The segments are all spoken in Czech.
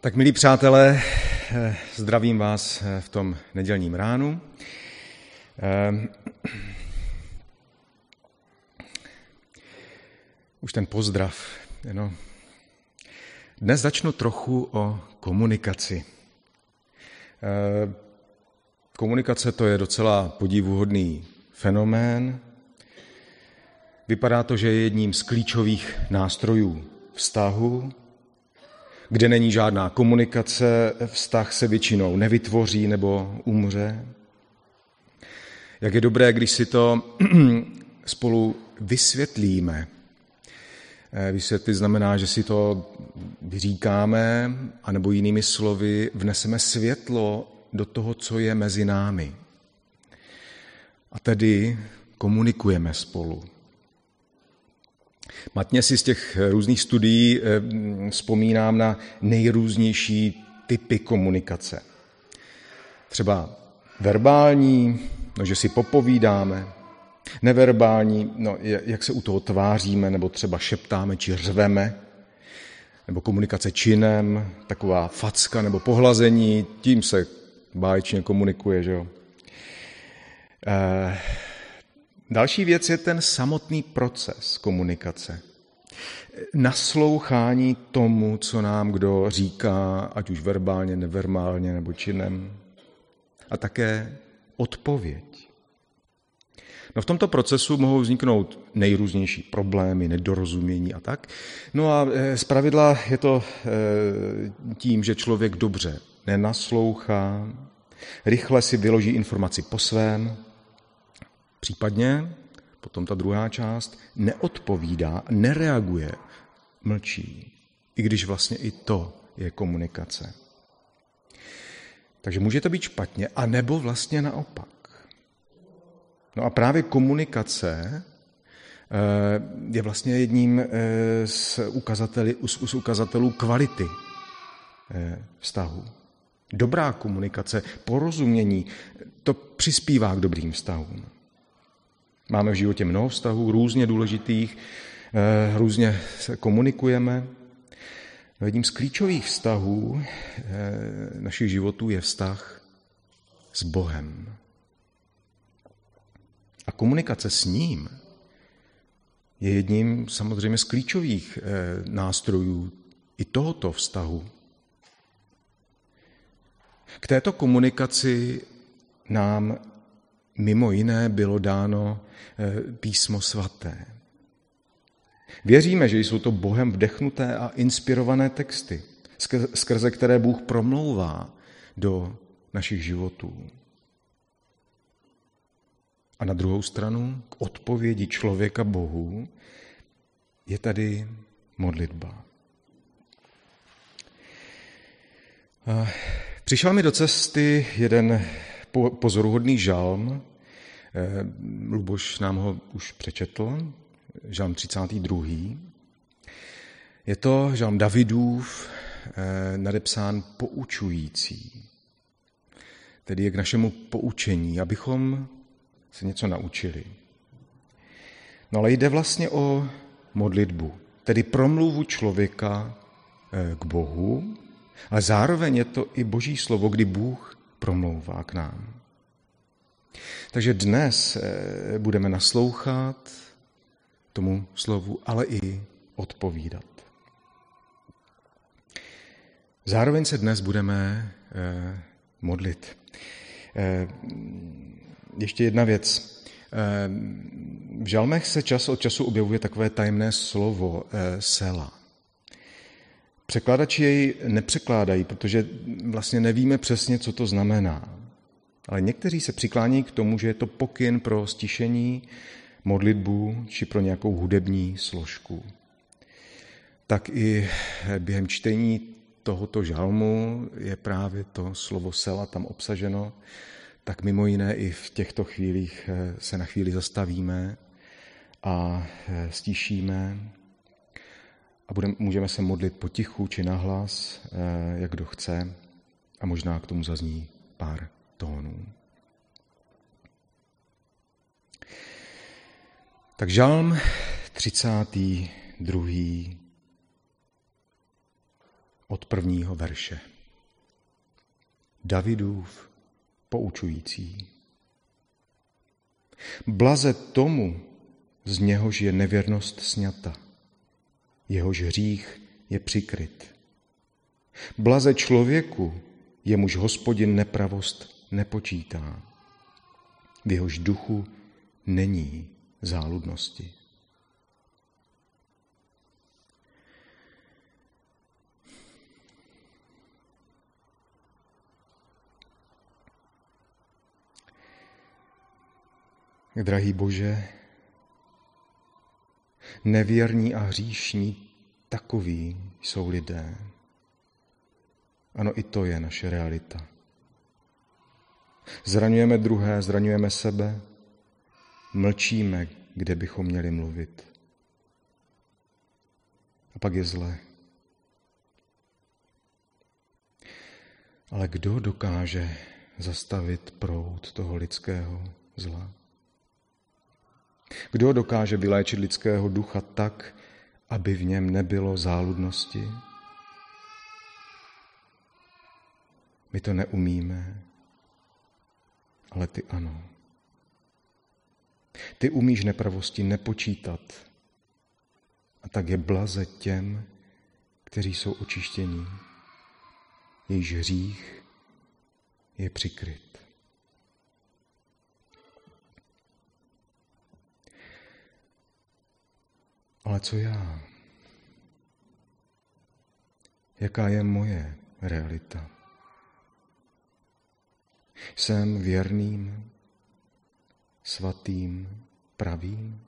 Tak milí přátelé, zdravím vás v tom nedělním ránu. Už ten pozdrav. No. Dnes začnu trochu o komunikaci. Komunikace to je docela podivuhodný fenomén. Vypadá to, že je jedním z klíčových nástrojů vztahu. Kde není žádná komunikace, vztah se většinou nevytvoří nebo umře. Jak je dobré, když si to spolu vysvětlíme. Vysvětlit znamená, že si to vyříkáme, anebo jinými slovy vneseme světlo do toho, co je mezi námi. A tedy komunikujeme spolu. Matně si z těch různých studií vzpomínám na nejrůznější typy komunikace. Třeba verbální, že si popovídáme, neverbální, jak se u toho tváříme, nebo třeba šeptáme či řveme, nebo komunikace činem, taková facka nebo pohlazení, tím se báječně komunikuje, že jo. Další věc je ten samotný proces komunikace. Naslouchání tomu, co nám kdo říká, ať už verbálně, neverbálně nebo činem. A také odpověď. No v tomto procesu mohou vzniknout nejrůznější problémy, nedorozumění a tak. No a zpravidla je to tím, že člověk dobře nenaslouchá, rychle si vyloží informaci po svém, případně, potom ta druhá část, neodpovídá, nereaguje, mlčí, i když vlastně i to je komunikace. Takže může to být špatně, anebo vlastně naopak. No a právě komunikace je vlastně jedním z ukazatelů kvality vztahu. Dobrá komunikace, porozumění, to přispívá k dobrým vztahům. Máme v životě mnoho vztahů, různě důležitých, různě se komunikujeme. Jedním z klíčových vztahů našich životů je vztah s Bohem. A komunikace s ním je jedním samozřejmě z klíčových nástrojů i tohoto vztahu. K této komunikaci nám mimo jiné bylo dáno Písmo svaté. Věříme, že jsou to Bohem vdechnuté a inspirované texty, skrze které Bůh promlouvá do našich životů. A na druhou stranu, k odpovědi člověka Bohu je tady modlitba. Přišel mi do cesty jeden pozoruhodný žalm, Luboš nám ho už přečetl, žalm 32. Je to žalm Davidův, nadepsán poučující, tedy je k našemu poučení, abychom se něco naučili. No ale jde vlastně o modlitbu, tedy promluvu člověka k Bohu, ale zároveň je to i Boží slovo, kdy Bůh promlouvá k nám. Takže dnes budeme naslouchat tomu slovu, ale i odpovídat. Zároveň se dnes budeme modlit. Ještě jedna věc. V žalmech se čas od času objevuje takové tajemné slovo sela. Překladači jej nepřekládají, protože vlastně nevíme přesně, co to znamená. Ale někteří se přiklání k tomu, že je to pokyn pro stišení, modlitbu či pro nějakou hudební složku. Tak i během čtení tohoto žalmu je právě to slovo sela tam obsaženo, tak mimo jiné i v těchto chvílích se na chvíli zastavíme a stišíme a můžeme se modlit potichu či nahlas, jak kdo chce, a možná k tomu zazní pár tónů. Tak žalm 32. od prvního verše. Davidův poučující. Blaze tomu, z něhož je nevěrnost sňata, jehož hřích je přikryt. Blaze člověku, jemuž Hospodin nepravost nepočítá, v jehož duchu není záludnosti. Drahý Bože, nevěrní a hříšní, takoví jsou lidé. Ano, i to je naše realita. Zraňujeme druhé, zraňujeme sebe, mlčíme, kde bychom měli mluvit. A pak je zle. Ale kdo dokáže zastavit proud toho lidského zla? Kdo dokáže vyléčit lidského ducha tak, aby v něm nebylo záludnosti? My to neumíme, ale ty ano. Ty umíš nepravosti nepočítat, a tak je blaze těm, kteří jsou očištění, jejichž hřích je přikryt. Ale co já? Jaká je moje realita? Jsem věrným, svatým, pravým?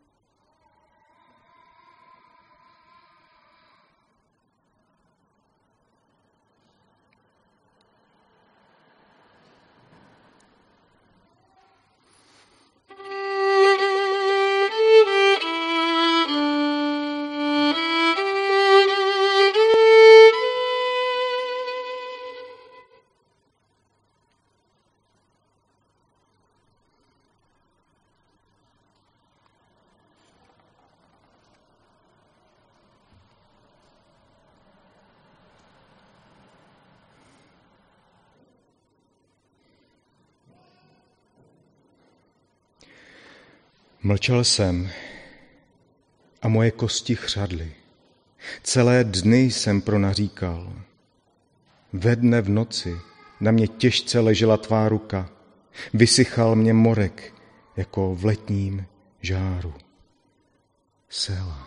Mlčel jsem a moje kosti chřadly. Celé dny jsem pronaříkal. Ve dne v noci na mě těžce ležela tvá ruka. Vysychal mě morek jako v letním žáru. Sela.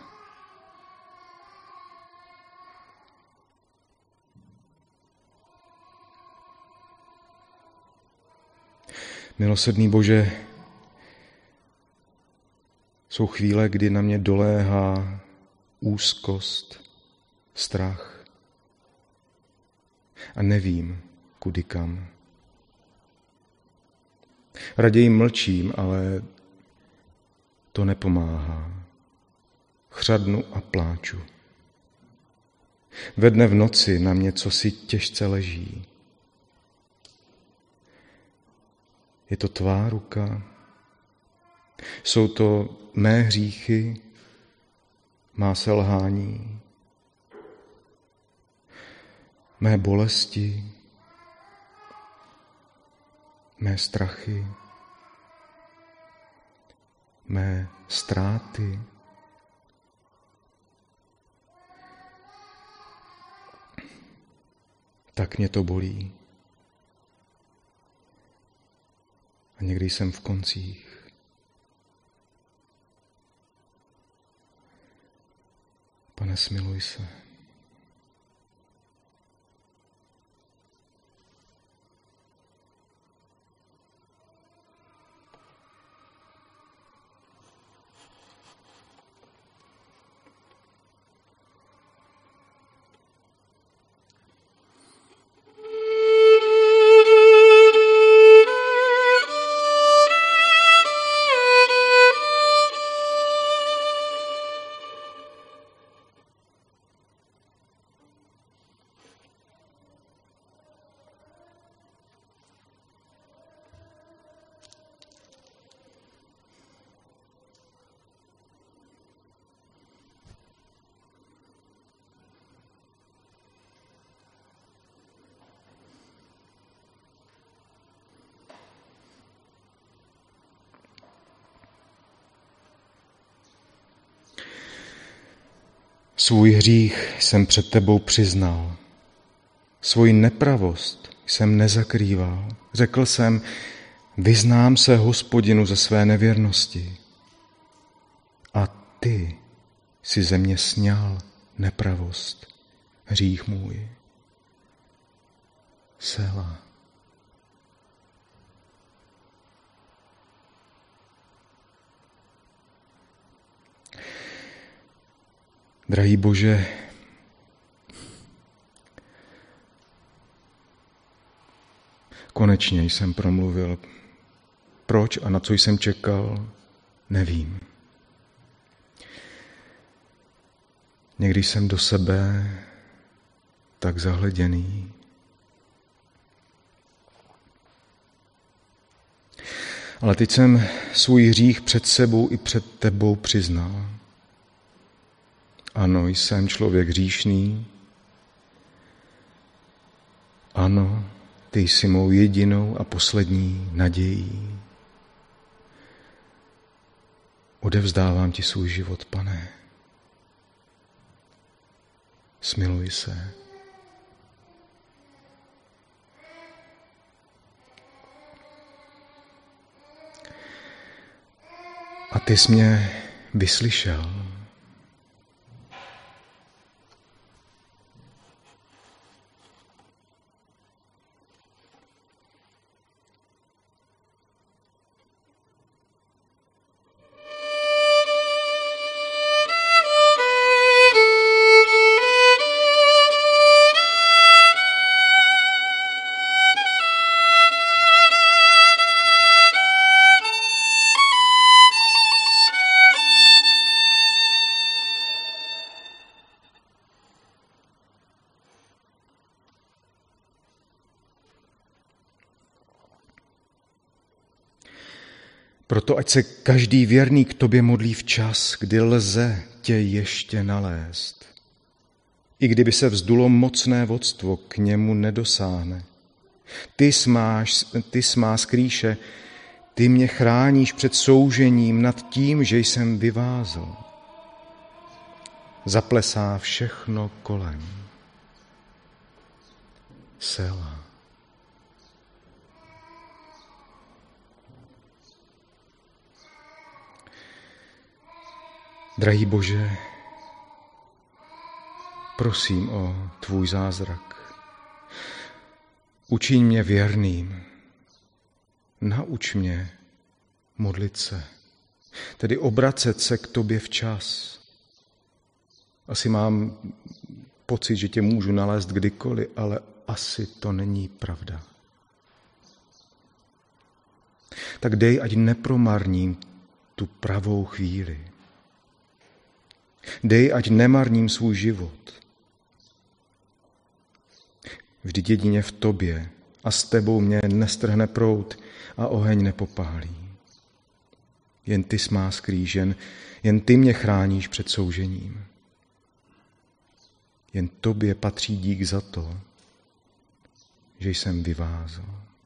Milosrdný Bože, jsou chvíle, kdy na mě doléhá úzkost, strach a nevím, kudy kam. Raději mlčím, ale to nepomáhá. Chřadnu a pláču. Ve dne v noci na mě cosi těžce leží. Je to tvá ruka, jsou to mé hříchy, má selhání, mé bolesti, mé strachy, mé ztráty. Tak mě to bolí. A někdy jsem v koncích. Pane, smiluj se. Svůj hřích jsem před tebou přiznal. Svoji nepravost jsem nezakrýval. Řekl jsem, vyznám se Hospodinu ze své nevěrnosti. A ty si ze mě sňal nepravost, hřích můj. Sela. Drahý Bože, konečně jsem promluvil. Proč a na co jsem čekal, nevím. Někdy jsem do sebe tak zahleděný. Ale teď jsem svůj hřích před sebou i před tebou přiznal. Ano, jsem člověk hříšný. Ano, ty jsi mou jedinou a poslední nadějí. Odevzdávám ti svůj život, Pane. Smiluj se. A ty jsi mě vyslyšel. Proto ať se každý věrný k tobě modlí včas, kdy lze tě ještě nalézt. I kdyby se vzdulo mocné vodstvo, k němu nedosáhne. Ty smá skrýše, ty mě chráníš před soužením nad tím, že jsem vyvázl. Zaplesá všechno kolem. Sela. Drahý Bože, prosím o tvůj zázrak. Učiň mě věrným. Nauč mě modlit se, tedy obracet se k tobě včas. Asi mám pocit, že tě můžu nalézt kdykoliv, ale asi to není pravda. Tak dej, ať nepromarním tu pravou chvíli. Dej, ať nemarním svůj život. Vždyť jedině v tobě a s tebou mě nestrhne proud a oheň nepopálí. Jen ty smá skrýžen, jen ty mě chráníš před soužením. Jen tobě patří dík za to, že jsem vyvázl.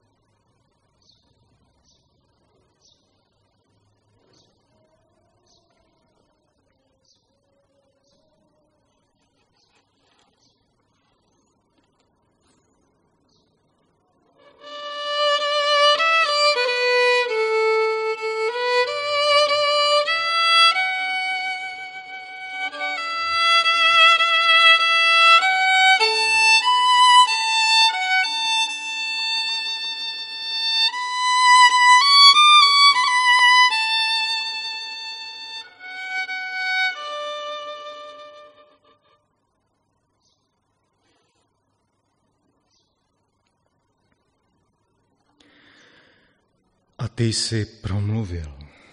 A ty jsi promluvil.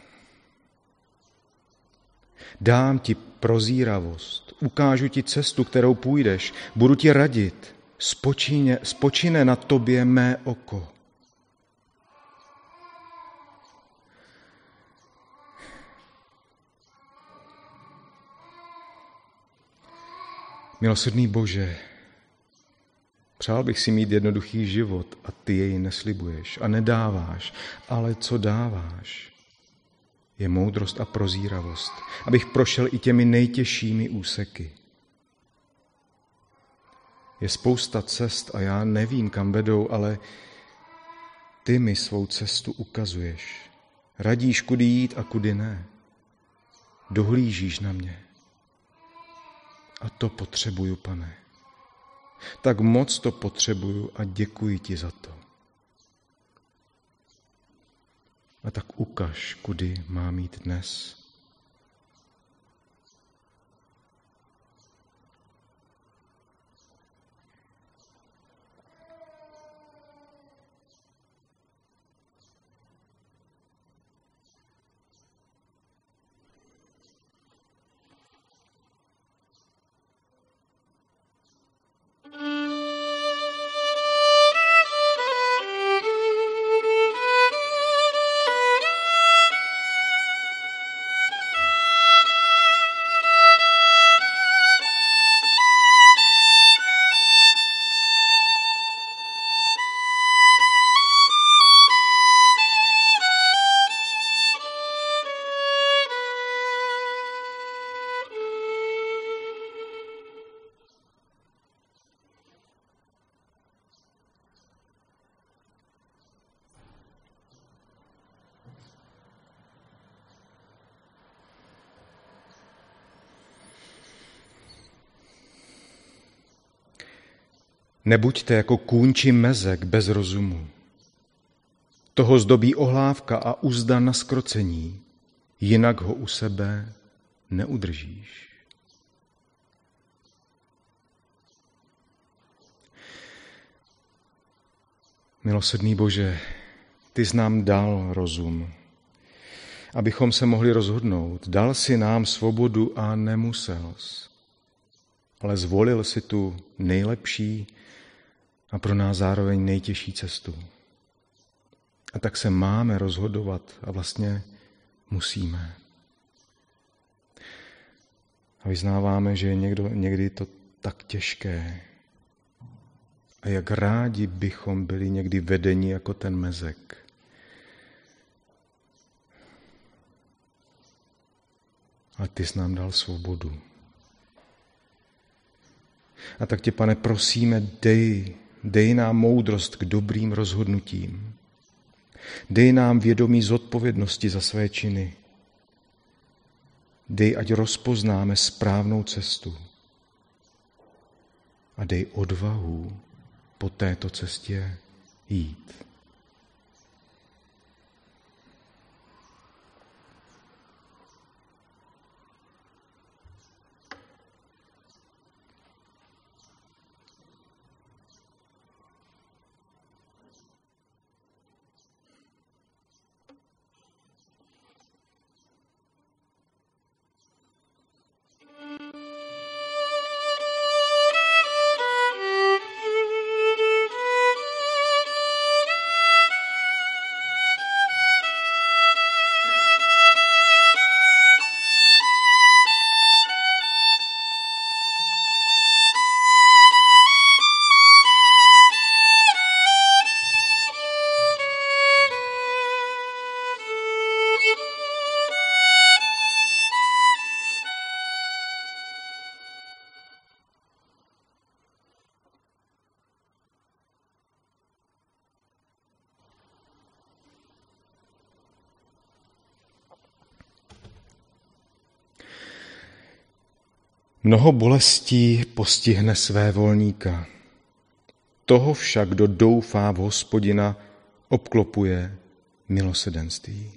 Dám ti prozíravost, ukážu ti cestu, kterou půjdeš, budu ti radit, spočine na tobě mé oko. Milosrdný Bože, přál bych si mít jednoduchý život a ty jej neslibuješ a nedáváš, ale co dáváš, je moudrost a prozíravost, abych prošel i těmi nejtěžšími úseky. Je spousta cest a já nevím, kam vedou, ale ty mi svou cestu ukazuješ. Radíš, kudy jít a kudy ne. Dohlížíš na mě. A to potřebuju, Pane. Tak moc to potřebuju a děkuji ti za to. A tak ukaž, kudy mám jít dnes. Nebuďte jako kůň či mezek bez rozumu. Toho zdobí ohlávka a uzda na zkrocení, jinak ho u sebe neudržíš. Milosrdný Bože, ty jsi nám dal rozum, abychom se mohli rozhodnout. Dal si nám svobodu a nemusel jsi. Ale zvolil si tu nejlepší a pro nás zároveň nejtěžší cestu. A tak se máme rozhodovat a vlastně musíme. A vyznáváme, že je někdy to tak těžké. A jak rádi bychom byli někdy vedeni jako ten mezek. A ty jsi nám dal svobodu. A tak tě, Pane, prosíme, dej nám moudrost k dobrým rozhodnutím. Dej nám vědomí zodpovědnosti za své činy. Dej, ať rozpoznáme správnou cestu. A dej odvahu po této cestě jít. Mnoho bolestí postihne svévolníka. Toho však, kdo doufá v Hospodina, obklopuje milosrdenství.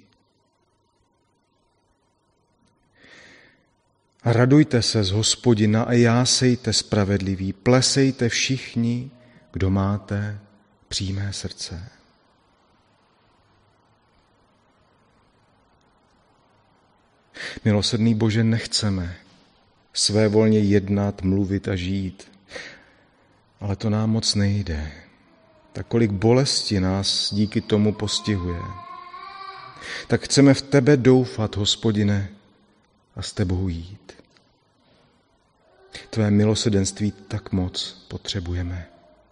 Radujte se z Hospodina a jásejte spravedliví, plesejte všichni, kdo máte přímé srdce. Milosrdný Bože, nechceme svévolně jednat, mluvit a žít, ale to nám moc nejde. Tak kolik bolesti nás díky tomu postihuje. Tak chceme v tebe doufat, Hospodine, a s tebou jít. Tvé milosrdenství tak moc potřebujeme.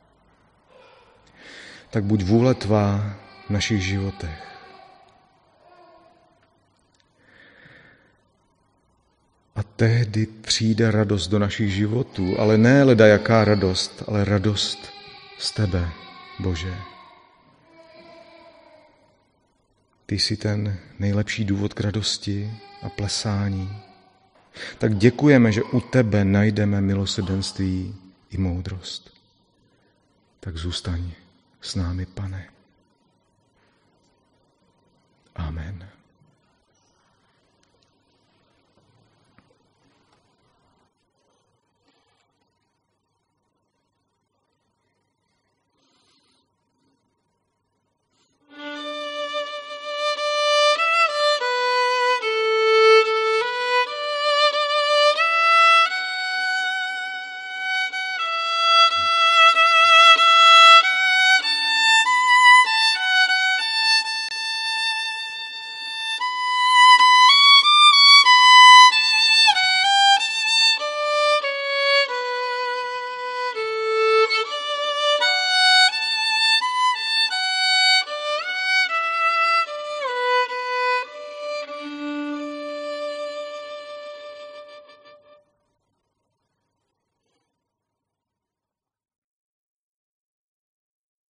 Tak buď vůle tvá v našich životech. A tehdy přijde radost do našich životů, ale ne leda jaká radost, ale radost z tebe, Bože. Ty jsi ten nejlepší důvod k radosti a plesání. Tak děkujeme, že u tebe najdeme milosrdenství i moudrost. Tak zůstaň s námi, Pane. Amen.